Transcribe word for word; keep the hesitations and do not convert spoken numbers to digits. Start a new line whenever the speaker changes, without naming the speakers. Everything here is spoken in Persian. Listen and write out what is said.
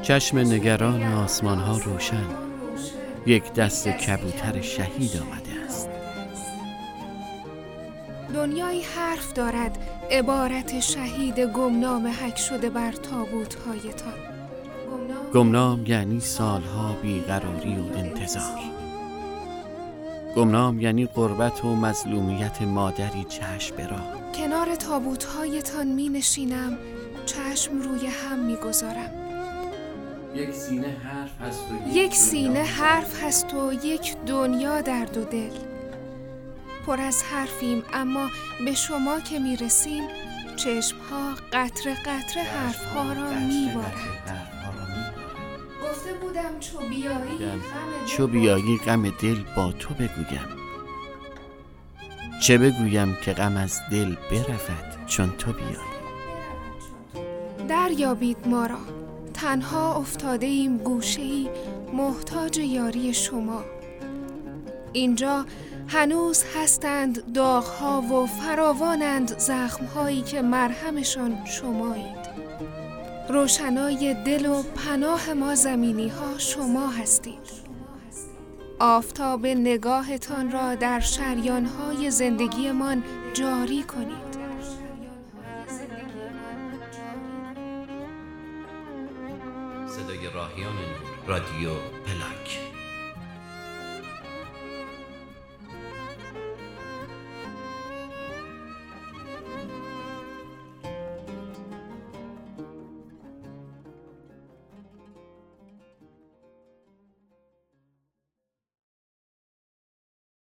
چشم نگران آسمان ها روشن، یک دست کبوتر شهید آمده است.
دنیای حرف دارد، عبارت شهید گمنام حک شده بر تابوت هایتان.
گمنام یعنی سالها بیقراری و انتظار. گمنام یعنی غربت و مظلومیت مادری چشم به راه.
کنار تابوت هایتان می نشینم، چشم روی هم می گذارم.
یک سینه حرف هست و
یک سینه حرف هست و یک دنیا درد و دل. پر از حرفیم، اما به شما که می رسیم چشمها قطره قطره حرفها را می بارند. گفته بودم چو بیایی
چو بیایی غم دل با تو بگویم. چه بگویم که غم از دل برود چون تو بیایی.
دریابید ما را، تنها افتاده ایم گوشه‌ای محتاج یاری شما. اینجا هنوز هستند داغ‌ها و فراوانند زخم‌هایی که مرهمشان شمایید. روشنای دل و پناه ما زمینی‌ها شما هستید. آفتاب نگاهتان را در شریان‌های زندگیمان جاری کنید.
صدای راهیان نور، رادیو